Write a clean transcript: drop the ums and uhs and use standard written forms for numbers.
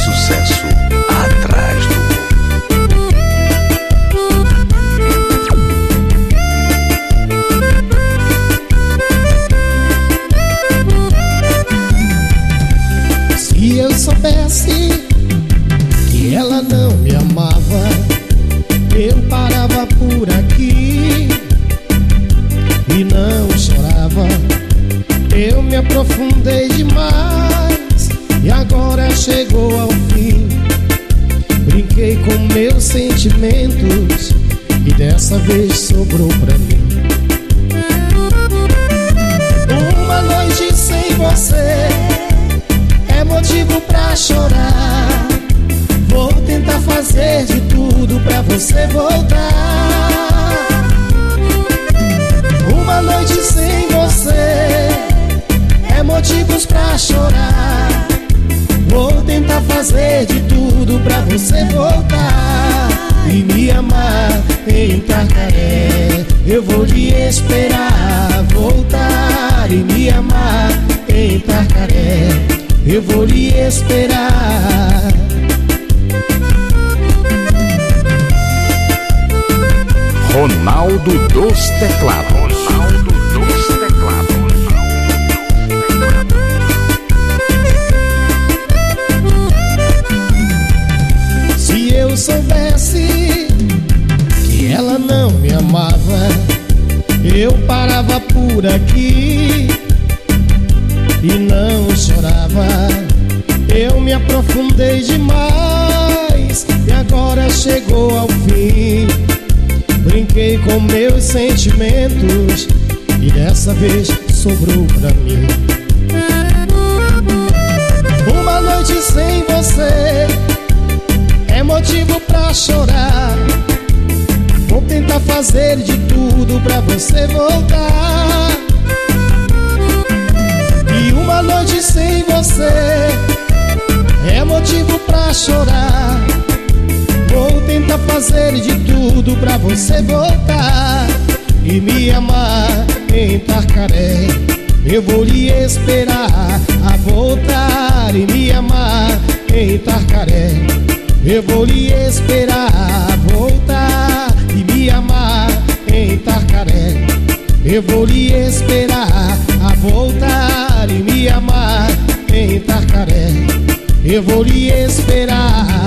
sucesso atrás do Se eu soubesse que ela não me amava, eu parava por aqui e não chorava. Eu me aprofundei demais e agora chegou ao fim. Brinquei com meus sentimentos e dessa vez sobrou pra mim. Uma noite sem você é motivo pra chorar. Vou tentar fazer de tudo pra você voltar. Uma noite sem você é motivos pra chorar. Vou tentar fazer de tudo pra você voltar e me amar em Itacaré. Eu vou lhe esperar voltar e me amar em Itacaré. Eu vou lhe esperar. Ronaldo dos Teclados. Se eu soubesse que ela não me amava, eu parava por aqui e não chorava. Eu me aprofundei demais e agora chegou ao fim. Brinquei com meus sentimentos e dessa vez sobrou pra mim. Uma noite sem você é motivo pra chorar. Vou tentar fazer de tudo pra você voltar. E uma noite sem você é motivo pra chorar. Vou tentar fazer de tudo pra você voltar e me amar em Itacaré. Eu vou lhe esperar a voltar e me amar em Itacaré. Eu vou lhe esperar a voltar e me amar em Itacaré. Eu vou lhe esperar a voltar e me amar em Itacaré. Eu vou lhe esperar